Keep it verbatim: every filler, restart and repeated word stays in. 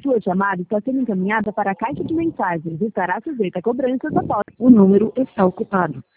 sua chamada está sendo encaminhada para a caixa de mensagens e estará sujeita a cobranças após. O número está ocupado.